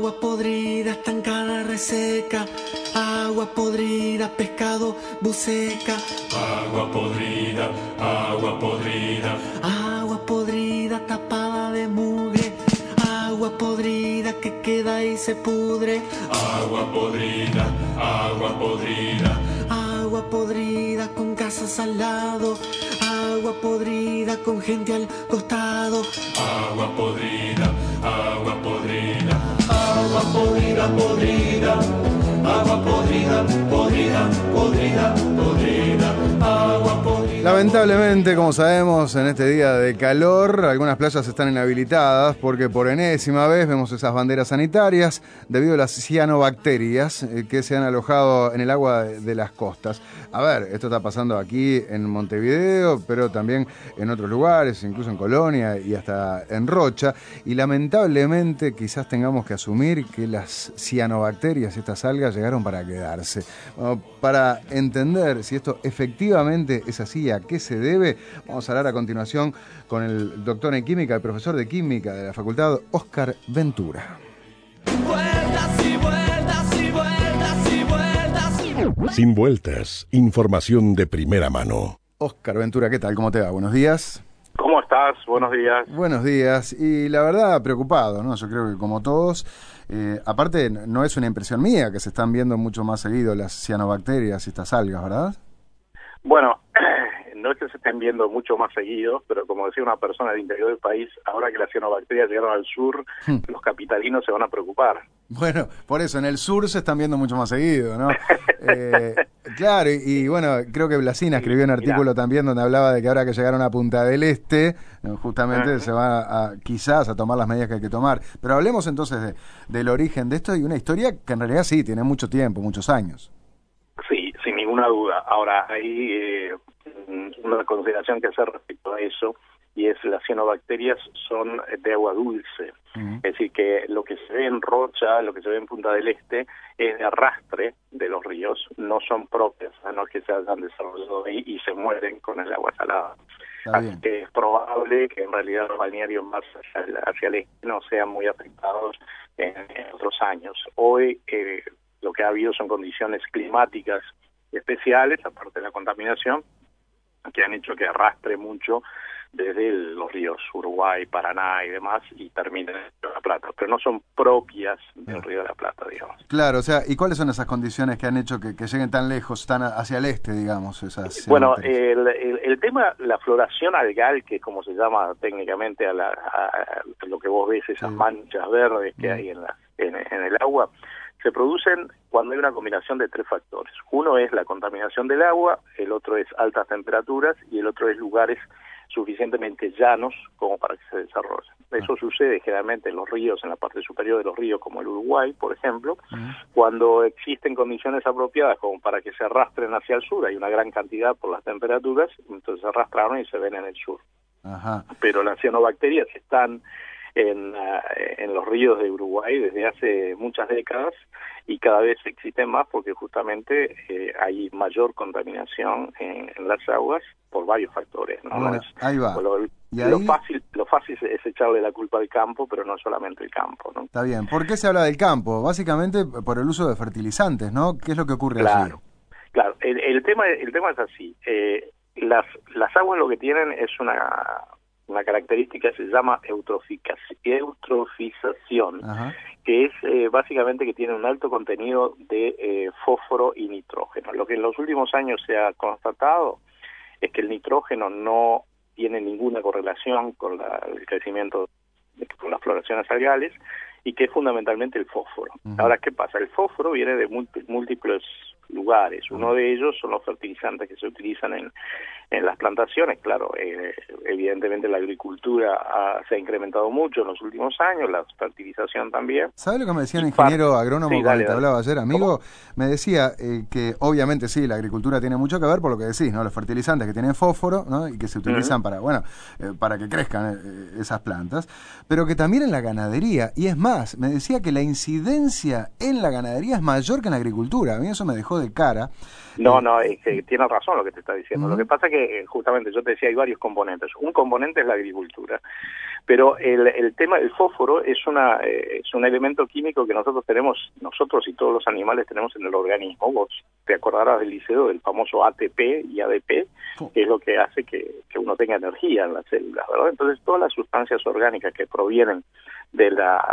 Agua podrida, estancada, reseca. Agua podrida, pescado, buceca. Agua podrida, agua podrida. Agua podrida, tapada de mugre. Agua podrida que queda y se pudre. Agua podrida, agua podrida. Agua podrida con casas al lado. Agua podrida con gente al costado. Agua podrida, agua podrida. Agua podrida, podrida. Agua podrida, podrida, podrida, podrida. Agua podrida. Lamentablemente, como sabemos, en este día de calor, algunas playas están inhabilitadas porque por enésima vez vemos esas banderas sanitarias debido a las cianobacterias que se han alojado en el agua de las costas. A ver, esto está pasando aquí en Montevideo, pero también en otros lugares, incluso en Colonia y hasta en Rocha. Y lamentablemente quizás tengamos que asumir que las cianobacterias, estas algas, llegaron para quedarse. Bueno, para entender si esto efectivamente es así y a qué se debe, vamos a hablar a continuación con el doctor en química, el profesor de química de la facultad, Óscar Ventura. Vueltas y vueltas y vueltas y vueltas. Sin vueltas, información de primera mano. Óscar Ventura, ¿qué tal? ¿Cómo te va? Buenos días. ¿Cómo estás? Buenos días. Buenos días. Y la verdad, preocupado, ¿no? Yo creo que como todos, aparte no es una impresión mía que se están viendo mucho más seguido las cianobacterias y estas algas, ¿verdad? Bueno, no es que se estén viendo mucho más seguidos, pero como decía una persona del interior del país, ahora que las cianobacterias llegaron al sur, los capitalinos se van a preocupar. Bueno, por eso, en el sur se están viendo mucho más seguido, ¿no? Claro, y bueno, creo que Blasina escribió un artículo también donde hablaba de que ahora que llegaron a Punta del Este, justamente se va quizás a tomar las medidas que hay que tomar. Pero hablemos entonces del origen de esto y una historia que en realidad sí, tiene mucho tiempo, muchos años. Sí, sin ninguna duda. Ahora, hay una consideración que hacer respecto a eso, y es las cianobacterias son de agua dulce. Es decir, que lo que se ve en Rocha, lo que se ve en Punta del Este, es de arrastre de los ríos, no son propias, no es que se hayan desarrollado ahí y se mueren con el agua salada. Así que es probable que en realidad los balnearios más hacia el este no sean muy afectados en otros años. Hoy lo que ha habido son condiciones climáticas especiales, aparte de la contaminación, que han hecho que arrastre mucho desde los ríos Uruguay, Paraná y demás, y terminen en el Río de la Plata, pero no son propias del Río de la Plata, digamos. Claro, o sea, ¿y cuáles son esas condiciones que han hecho que lleguen tan lejos, tan hacia el este, digamos? Esas bueno, el tema, la floración algal, que es como se llama técnicamente a lo que vos ves, esas manchas verdes que hay en el agua, se producen cuando hay una combinación de tres factores. Uno es la contaminación del agua, el otro es altas temperaturas y el otro es lugares suficientemente llanos como para que se desarrolle. Eso sucede generalmente en los ríos, en la parte superior de los ríos, como el Uruguay, por ejemplo, cuando existen condiciones apropiadas como para que se arrastren hacia el sur, hay una gran cantidad por las temperaturas, entonces se arrastraron y se ven en el sur. Pero las cianobacterias están en los ríos de Uruguay desde hace muchas décadas y cada vez existen más porque justamente hay mayor contaminación en las aguas por varios factores, ¿no? Bueno, ahí va. Lo fácil es echarle la culpa al campo, pero no solamente el campo, ¿no? Está bien. ¿Por qué se habla del campo? Básicamente por el uso de fertilizantes, ¿no? ¿Qué es lo que ocurre allí? Claro. El tema es así. Las aguas lo que tienen es una característica que se llama eutrofización, que es básicamente que tiene un alto contenido de fósforo y nitrógeno. Lo que en los últimos años se ha constatado es que el nitrógeno no tiene ninguna correlación con el crecimiento, con las floraciones algales, y que es fundamentalmente el fósforo. Ahora, ¿qué pasa? El fósforo viene de múltiples lugares. Uno de ellos son los fertilizantes que se utilizan en las plantaciones. Claro, evidentemente la agricultura se ha incrementado mucho en los últimos años, la fertilización también. ¿Sabe lo que me decía un ingeniero agrónomo con el que hablaba ayer, amigo? ¿Cómo? Me decía que obviamente sí, la agricultura tiene mucho que ver por lo que decís, ¿no? Los fertilizantes que tienen fósforo, ¿no? Y que se utilizan para que crezcan esas plantas, pero que también en la ganadería, y es más, me decía que la incidencia en la ganadería es mayor que en la agricultura. A mí eso me dejó de cara. No, es que tiene razón lo que te está diciendo. Lo que pasa es que justamente yo te decía hay varios componentes. Un componente es la agricultura, Pero el tema del fósforo es un elemento químico que nosotros y todos los animales tenemos en el organismo. Vos te acordarás del liceo del famoso ATP y ADP, que es lo que hace que uno tenga energía en las células, ¿verdad? Entonces todas las sustancias orgánicas que provienen de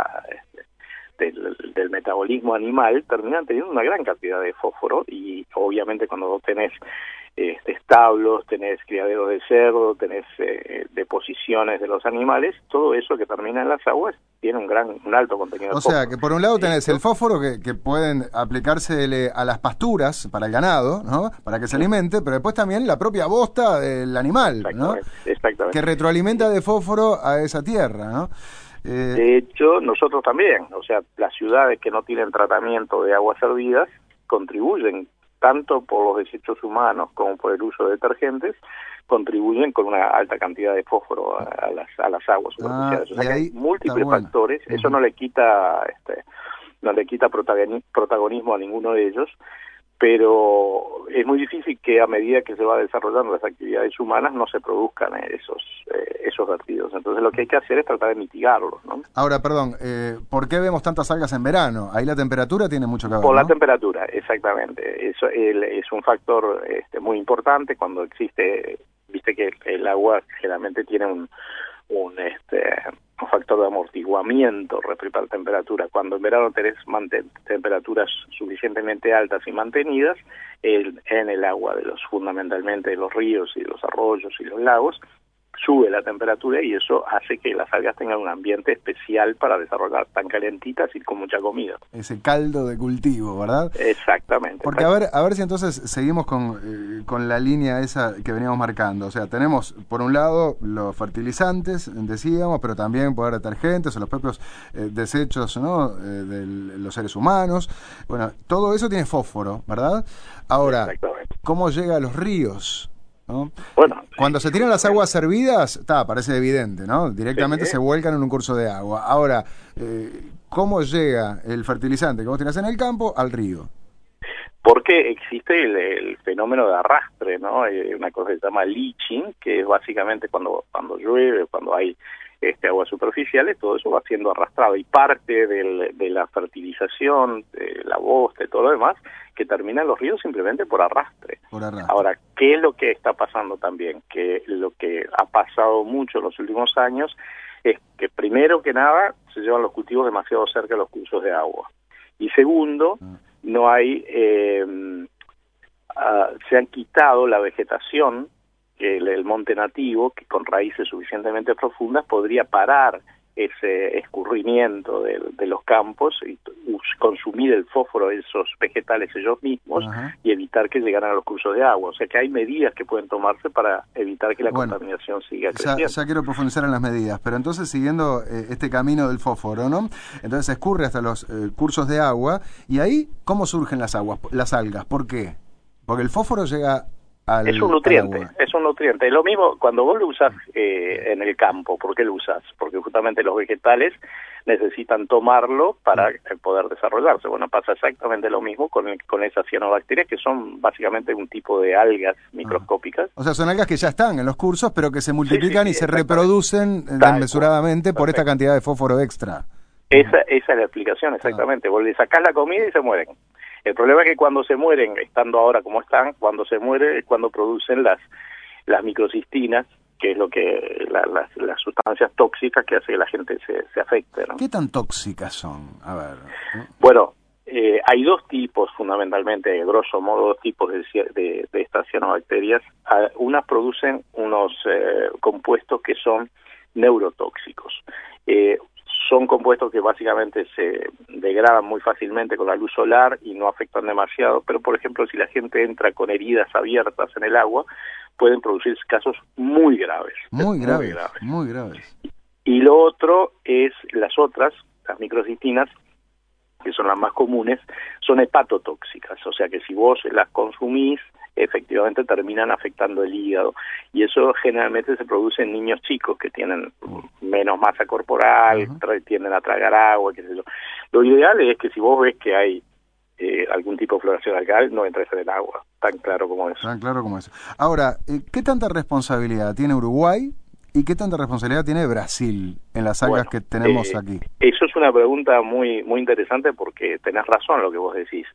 del metabolismo animal terminan teniendo una gran cantidad de fósforo, y obviamente cuando vos tenés establos, tenés criaderos de cerdo, tenés deposiciones de los animales, todo eso que termina en las aguas tiene un alto contenido de fósforo. O sea, que por un lado tenés el fósforo que pueden aplicársele a las pasturas para el ganado, ¿no? Para que se alimente, pero después también la propia bosta del animal, ¿no? Exactamente. Que retroalimenta de fósforo a esa tierra, ¿no? De hecho, nosotros también, o sea, las ciudades que no tienen tratamiento de aguas hervidas contribuyen, tanto por los desechos humanos como por el uso de detergentes, contribuyen con una alta cantidad de fósforo a las aguas superficiales. O sea, que hay múltiples factores. Eso no le quita protagonismo a ninguno de ellos, pero es muy difícil que a medida que se va desarrollando las actividades humanas no se produzcan esos vertidos. Entonces lo que hay que hacer es tratar de mitigarlos, ¿no? Ahora, perdón, ¿por qué vemos tantas algas en verano? Ahí la temperatura tiene mucho que ver, Por ¿no? la temperatura, exactamente. Eso es un factor muy importante cuando existe, viste que el agua generalmente tiene un factor de amortiguamiento respecto a la temperatura. Cuando en verano tenés temperaturas suficientemente altas y mantenidas, en el agua fundamentalmente de los ríos y de los arroyos y los lagos, sube la temperatura y eso hace que las algas tengan un ambiente especial para desarrollar, tan calentitas y con mucha comida. Ese caldo de cultivo, ¿verdad? Exactamente. Porque a ver si entonces seguimos con la línea esa que veníamos marcando. O sea, tenemos por un lado los fertilizantes, decíamos, pero también puede haber detergentes o los propios desechos, ¿no? De los seres humanos. Bueno, todo eso tiene fósforo, ¿verdad? Ahora, ¿cómo llega a los ríos? ¿No? Bueno, cuando se tiran las aguas servidas, parece evidente, ¿no? Directamente se vuelcan en un curso de agua. Ahora, ¿cómo llega el fertilizante que vos tirás en el campo al río? Porque existe el fenómeno de arrastre, ¿no? Una cosa que se llama leaching, que es básicamente cuando llueve, cuando hay aguas superficiales, todo eso va siendo arrastrado, y parte de la fertilización, de la bosta y todo lo demás, que termina en los ríos simplemente por arrastre. Ahora, ¿qué es lo que está pasando también? Que lo que ha pasado mucho en los últimos años es que primero que nada se llevan los cultivos demasiado cerca de los cursos de agua, y segundo, no hay se han quitado la vegetación, que el monte nativo, que con raíces suficientemente profundas podría parar ese escurrimiento de los campos y consumir el fósforo de esos vegetales ellos mismos y evitar que llegaran a los cursos de agua. O sea que hay medidas que pueden tomarse para evitar que la contaminación siga creciendo. Ya quiero profundizar en las medidas, pero entonces siguiendo este camino del fósforo, ¿no? Entonces se escurre hasta los cursos de agua, y ahí, ¿cómo surgen las algas? ¿Por qué? Porque el fósforo llega es un nutriente, es un nutriente. Lo mismo cuando vos lo usás en el campo. ¿Por qué lo usás? Porque justamente los vegetales necesitan tomarlo para poder desarrollarse. Bueno, pasa exactamente lo mismo con esas cianobacterias, que son básicamente un tipo de algas microscópicas. O sea, son algas que ya están en los cursos, pero que se multiplican y se reproducen desmesuradamente por esta cantidad de fósforo extra. Esa es la explicación, exactamente. Vos le sacás la comida y se mueren. El problema es que cuando se mueren, estando ahora como están, cuando se muere es cuando producen las microcistinas, que es lo que las sustancias tóxicas que hace que la gente se afecte, ¿no? ¿Qué tan tóxicas son? A ver. Bueno, hay dos tipos fundamentalmente, grosso modo, dos tipos de estas cianobacterias. Unas producen unos compuestos que son neurotóxicos. Son compuestos que básicamente se degradan muy fácilmente con la luz solar y no afectan demasiado, pero por ejemplo si la gente entra con heridas abiertas en el agua, pueden producirse casos muy graves. Muy graves. Y lo otro es las microcistinas, que son las más comunes, son hepatotóxicas, o sea que si vos las consumís, efectivamente terminan afectando el hígado, y eso generalmente se produce en niños chicos que tienen menos masa corporal, tienden a tragar agua, qué sé yo. Lo ideal es que si vos ves que hay algún tipo de floración algal, no entres en el agua, tan claro como eso. Ahora, ¿qué tanta responsabilidad tiene Uruguay ¿Y qué tanta responsabilidad tiene Brasil en las algas que tenemos aquí? Eso es una pregunta muy muy interesante porque tenés razón lo que vos decís.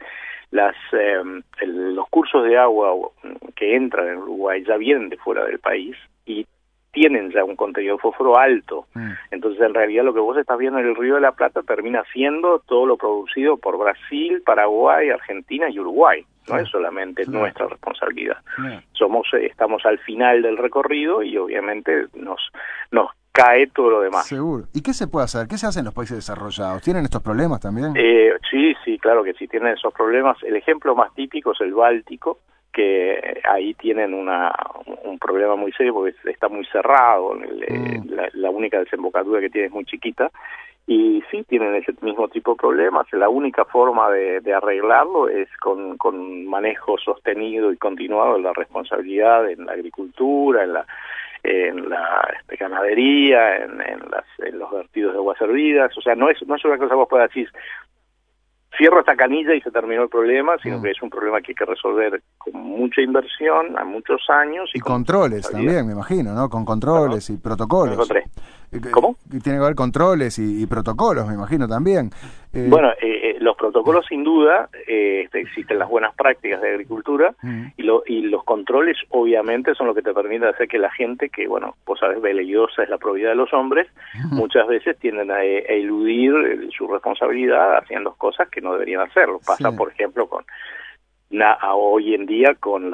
Los cursos de agua que entran en Uruguay ya vienen de fuera del país y tienen ya un contenido de fósforo alto. Entonces, en realidad, lo que vos estás viendo en el Río de la Plata termina siendo todo lo producido por Brasil, Paraguay, Argentina y Uruguay. No es solamente nuestra responsabilidad. Estamos al final del recorrido y obviamente nos cae todo lo demás. Seguro. ¿Y qué se puede hacer? ¿Qué se hace en los países desarrollados? ¿Tienen estos problemas también? Sí, claro que sí, tienen esos problemas. El ejemplo más típico es el Báltico, que ahí tienen un problema muy serio porque está muy cerrado, la única desembocadura que tiene es muy chiquita, y sí, tienen ese mismo tipo de problemas. La única forma de arreglarlo es con manejo sostenido y continuado de la responsabilidad en la agricultura, en la ganadería, en los vertidos de aguas servidas. O sea, no es una cosa que vos puedas decir, cierro esta canilla y se terminó el problema, sino que es un problema que hay que resolver con mucha inversión, a muchos años. Y controles también, me imagino, ¿no? Con controles y protocolos. ¿Cómo? Tiene que haber controles y protocolos, me imagino también. Bueno, los protocolos sin duda, existen las buenas prácticas de agricultura y los controles obviamente son lo que te permiten hacer que la gente, que bueno, vos sabés, veleidosa es la probidad de los hombres, muchas veces tienden a eludir su responsabilidad haciendo cosas que no deberían hacerlo. Pasa, por ejemplo, hoy en día con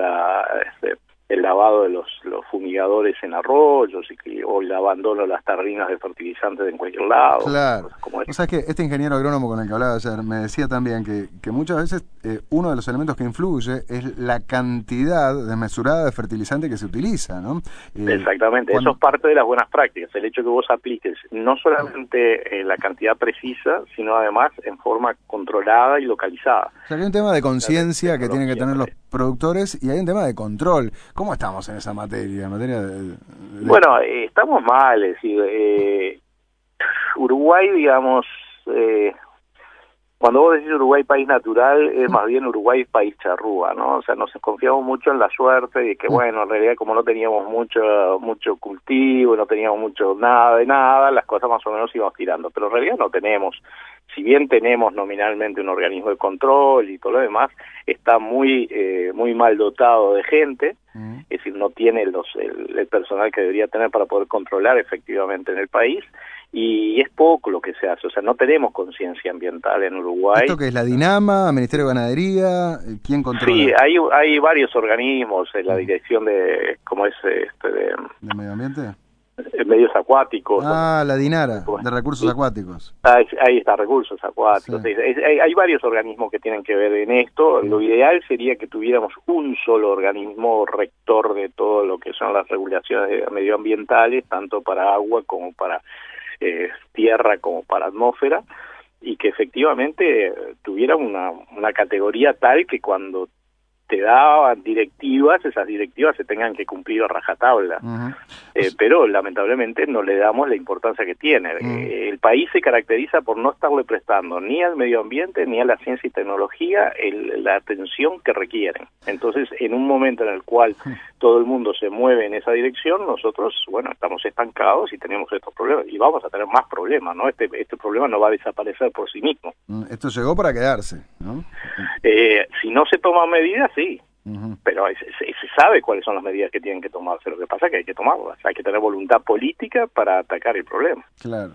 el lavado de los fumigadores en arroyos o el abandono de las tarrinas de fertilizantes en cualquier lado. Claro. O sea, que este ingeniero agrónomo con el que hablaba ayer me decía también que muchas veces uno de los elementos que influye es la cantidad desmesurada de fertilizante que se utiliza, ¿no? Exactamente, eso es parte de las buenas prácticas, el hecho que vos apliques no solamente la cantidad precisa, sino además en forma controlada y localizada. O sea, que hay un tema de conciencia que tienen que tener los productores y hay un tema de control. ¿Cómo estamos en esa materia? En materia Bueno, estamos mal, es decir, Uruguay, digamos, cuando vos decís Uruguay país natural, es más bien Uruguay país charrúa, ¿no? O sea, nos confiamos mucho en la suerte de que, bueno, en realidad como no teníamos mucho cultivo, no teníamos nada de nada, las cosas más o menos íbamos tirando, pero en realidad no tenemos. Si bien tenemos nominalmente un organismo de control y todo lo demás, está muy mal dotado de gente, es decir, no tiene el personal que debería tener para poder controlar efectivamente en el país, y es poco lo que se hace, o sea, no tenemos conciencia ambiental en Uruguay. ¿Esto que es la DINAMA, Ministerio de Ganadería? ¿Quién controla? Sí, hay varios organismos en la dirección de, ¿cómo es? ¿De medio ambiente? Medios acuáticos. La DINARA, de recursos acuáticos. Ahí está, recursos acuáticos. Sí. Hay varios organismos que tienen que ver en esto. Lo ideal sería que tuviéramos un solo organismo rector de todo lo que son las regulaciones medioambientales, tanto para agua como para tierra como para atmósfera, y que efectivamente tuviera una categoría tal que cuando te daban directivas, esas directivas se tengan que cumplir a rajatabla. Pero lamentablemente no le damos la importancia que tiene. El país se caracteriza por no estarle prestando ni al medio ambiente ni a la ciencia y tecnología la atención que requieren. Entonces, en un momento en el cual todo el mundo se mueve en esa dirección, nosotros, bueno, estamos estancados y tenemos estos problemas, y vamos a tener más problemas, ¿no? Este problema no va a desaparecer por sí mismo. Esto llegó para quedarse, ¿no? Si no se toman medidas, sí. Pero se sabe cuáles son las medidas que tienen que tomarse. Lo que pasa es que hay que tomarlas. Hay que tener voluntad política para atacar el problema. Claro.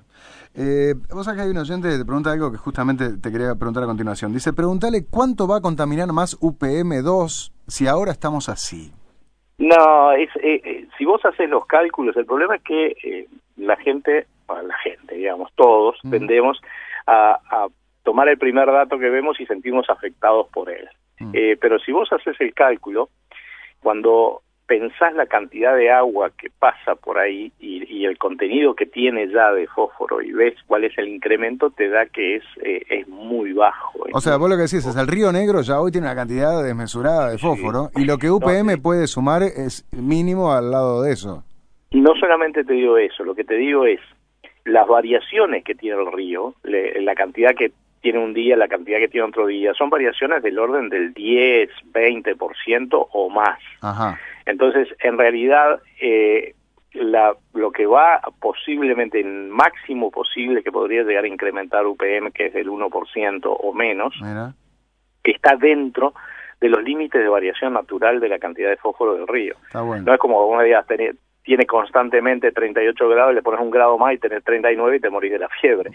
Vos sabés que hay un oyente que te pregunta algo que justamente te quería preguntar a continuación. Dice, pregúntale cuánto va a contaminar más UPM2 si ahora estamos así. No, si vos haces los cálculos, el problema es que la gente, digamos, todos tendemos a tomar el primer dato que vemos y sentirnos afectados por él. Pero si vos haces el cálculo, cuando pensás la cantidad de agua que pasa por ahí y el contenido que tiene ya de fósforo y ves cuál es el incremento, te da que es muy bajo. O sea, vos lo que decís es el Río Negro ya hoy tiene una cantidad desmesurada de fósforo, y lo que UPM puede sumar es mínimo al lado de eso. No solamente te digo eso, lo que te digo es las variaciones que tiene el río, la cantidad que tiene un día, la cantidad que tiene otro día, son variaciones del orden del 10, 20% o más. Ajá. Entonces, en realidad, lo que va posiblemente, el máximo posible que podría llegar a incrementar UPM, que es del 1% o menos, Mira. está dentro de los límites de variación natural de la cantidad de fósforo del río. Está bueno. No es como uno diga, tiene constantemente 38 grados, le pones un grado más y tenés 39 y te morís de la fiebre.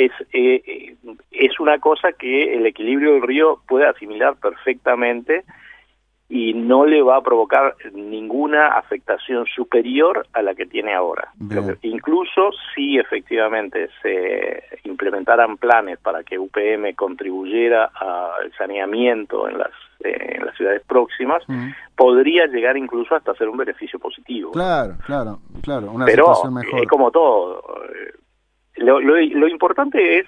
Es una cosa que el equilibrio del río puede asimilar perfectamente y no le va a provocar ninguna afectación superior a la que tiene ahora. Incluso si efectivamente se implementaran planes para que UPM contribuyera al saneamiento en las ciudades próximas, podría llegar incluso hasta ser un beneficio positivo. Claro, una Pero situación mejor. es como todo. Lo importante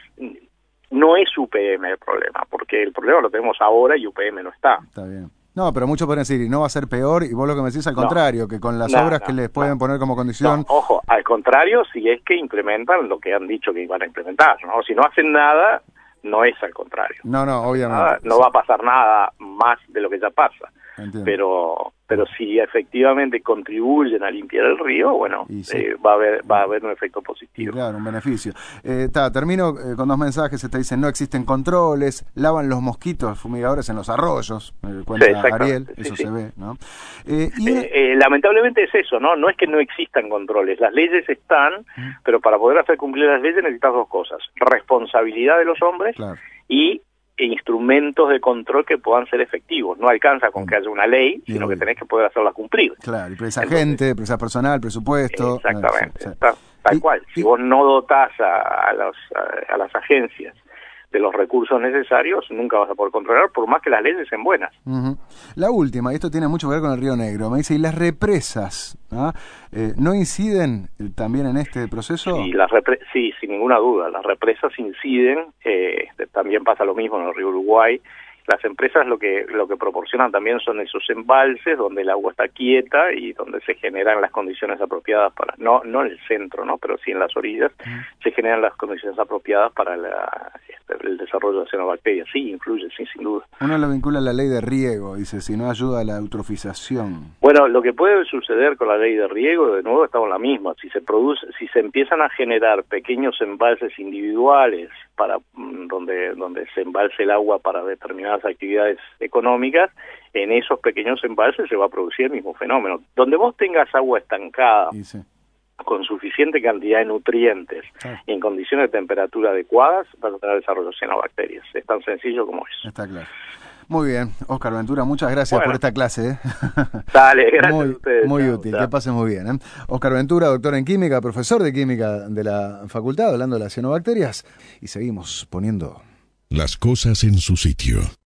no es UPM el problema, porque el problema lo tenemos ahora y UPM no está. Está bien. No, pero muchos pueden decir, y no va a ser peor, y vos lo que me decís al contrario, que con las obras que les pueden poner como condición... No, ojo, al contrario, si es que implementan lo que han dicho que iban a implementar, ¿no? Si no hacen nada, no es al contrario. No, obviamente. No va a pasar nada más de lo que ya pasa. Entiendo. Pero si efectivamente contribuyen a limpiar el río, bueno, va a haber un efecto positivo. Claro, un beneficio. Termino con dos mensajes. Te dicen, no existen controles, lavan los mosquitos fumigadores en los arroyos, cuenta Ariel, eso se ve, ¿no? Lamentablemente es eso, ¿no? No es que no existan controles, las leyes están, pero para poder hacer cumplir las leyes necesitas dos cosas: responsabilidad de los hombres y instrumentos de control que puedan ser efectivos. No alcanza con que haya una ley, sino que tenés que poder hacerla cumplir. Claro, y presa gente, presa personal, presupuesto. Exactamente, tal cual. Si vos no dotás a las agencias de los recursos necesarios, nunca vas a poder controlar, por más que las leyes sean buenas. La última, y esto tiene mucho que ver con el Río Negro, me dice, ¿y las represas no inciden también en este proceso? Sí, sin ninguna duda, las represas inciden, también pasa lo mismo en el río Uruguay. Las empresas lo que proporcionan también son esos embalses donde el agua está quieta y donde se generan las condiciones apropiadas para, no en el centro, ¿no? Pero sí en las orillas, se generan las condiciones apropiadas para el desarrollo de cianobacterias. Sí, influye, sí, sin duda. Uno lo vincula a la ley de riego, dice, si no ayuda a la eutrofización. Bueno, lo que puede suceder con la ley de riego, de nuevo, estamos en la misma. Si se empiezan a generar pequeños embalses individuales para donde se embalse el agua para determinadas actividades económicas, en esos pequeños embalses se va a producir el mismo fenómeno. Donde vos tengas agua estancada, con suficiente cantidad de nutrientes y en condiciones de temperatura adecuadas, vas a tener desarrollo de cianobacterias. Es tan sencillo como eso. Está claro. Muy bien, Óscar Ventura, muchas gracias por esta clase. Dale, gracias a ustedes. Muy útil, que pasen muy bien. Óscar Ventura, doctor en química, profesor de química de la facultad, hablando de las cianobacterias. Y seguimos poniendo las cosas en su sitio.